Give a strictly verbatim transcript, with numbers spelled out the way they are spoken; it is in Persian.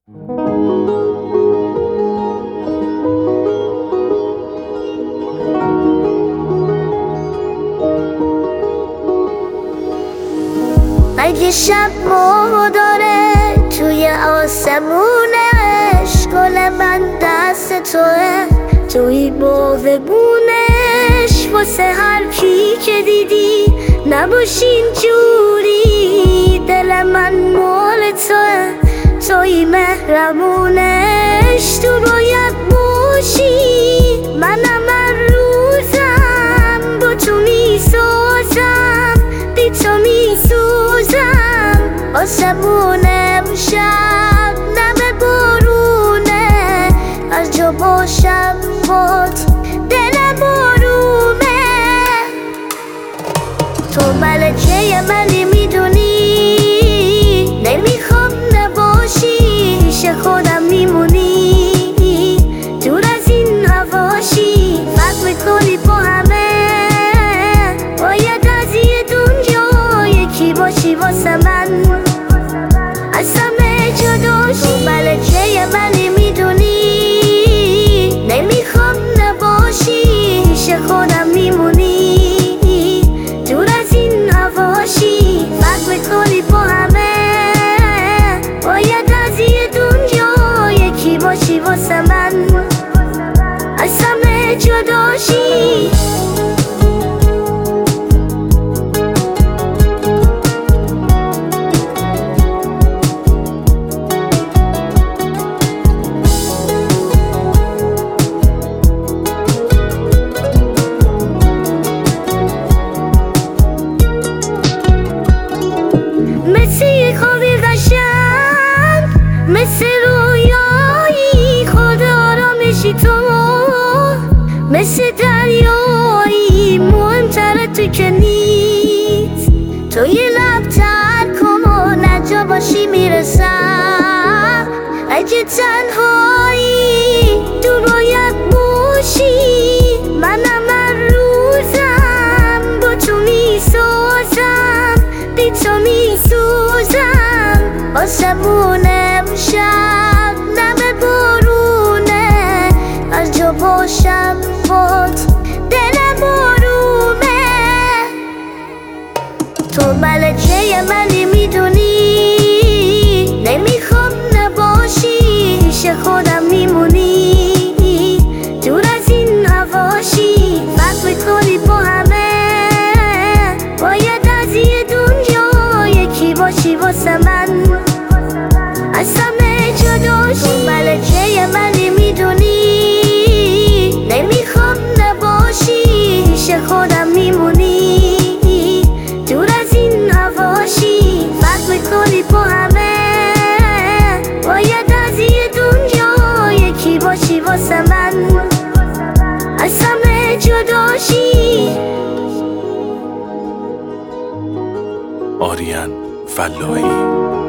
اگه شب ماه داره توی آسمونش، گل من دست توه توی باغبونش. واسه حرفی که دیدی نباشین جوری، دل من مال توه توی مهربونش. تو باید باشی، منم هر روزم با تو میسازم، بی تو میسوزم. آسمونه شب نمه بارونه، هر جا باشم باد دلم آرومه. تو ملکه منی میدونی، نمیخوام نباشی، پیش خودم میمونی. دور از این هواشی فرق میکنی با همه، باید از یه دنیا یکی باشی واسه من، از همه جداشی. تو ملکه منی میدونی، نمیخوام نباشی، پیش خودم میمونی. دور از این هواشی فرق میکنی با همه، باید از یه دنیا یکی باشی واسه من، از همه جداشی. مثل یه خوابی قشنگ، مثل رویایی خود آرامشی تو، مثل دریایی مهمتره تو که نیست. تو یه لب تر کن نجا باشی میرسم، اگه تنهایی دور باید باشی. منم هر روزم با تو میسازم، بی تو میسوزم. آسمونه شب نمه بارونه، هر جا باشم باد دلم آرومه. تو ملکه منی میدونی، نمیخوام نباشی، پیش خودم میمونی. دور از این هواشی فرق میکنی با همه، باید از یه دنیا یکی باشی واسه من، از همه جداشی. تو ملکه منی میدونی، نمیخوام نباشی، پیش خودم میمونی. دور از این هواشی فرق میکنی با همه، باید از یه دنیا یکی باشی واسه من، از همه جداشی. آریان فلاحی.